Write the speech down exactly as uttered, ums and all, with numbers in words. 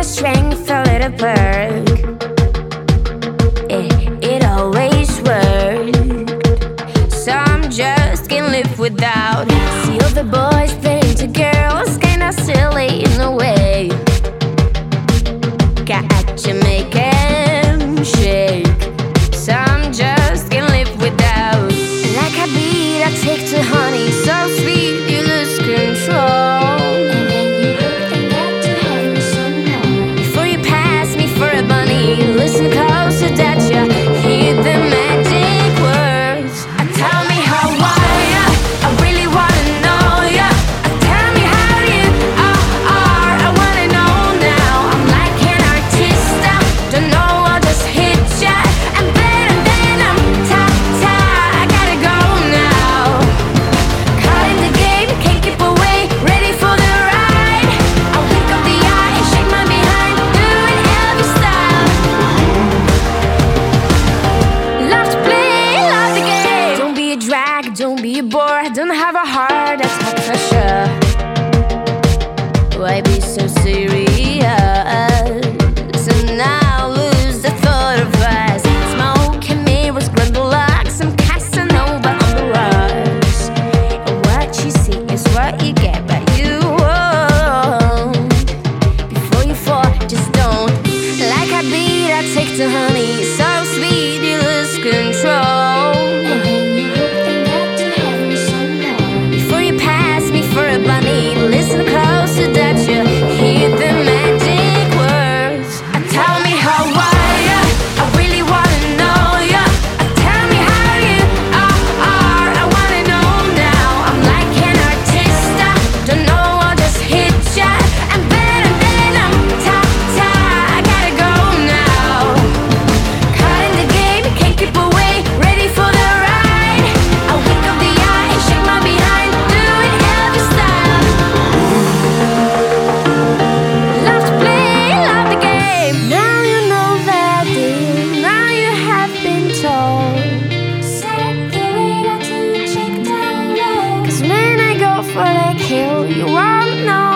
strength, a little perk. It, it always worked, so I'm just can't live without. See all the boys playing to girls, kinda silly in a way. Got to make them shake, so I'm just can't live without. Like a beat I take to honey, so sweet you lose control. And then you hook and get to have me some more. Before you pass me for a bunny, listen closer that you hear the magic words. Uh, tell me how are ya, I really wanna know ya. Uh, tell me how you are, I wanna know now. I'm like an artist, I don't know, I'll just hit ya. I'm better than I'm ta-ta, I gotta go now. Caught in the game, can't keep away, ready for the ride. I wink up the eye and shake my behind, doing Elvis style. Love to play, love the game. Don't be a drag, don't be a bore, don't have a heart, that's not for sure. Why be so serious? And now lose the thought of us. Smoke and mirrors, grundle like some Casanova on the rocks. What you see is what you get, but you won't. Before you fall, just don't. Like a beat I take to honey, so sweet you lose control. And then you hook and get to have me some more. Before you pass me for a bunny, listen closer that you hear the magic words. Uh, tell me how are ya, I really wanna know ya. Uh, tell me how you are, I wanna know now. I'm like an artist, I don't know, I'll just hit ya. I'm better than I'm ta-ta, I gotta go now. Caught in the game, can't keep away, ready for the ride. I wink up the eye and shake my behind, doing Elvis style. Love to play, love the game. Now you know that deal, now you have been told. Set the radar to check down low. Cause when I go for that kill, you won't know.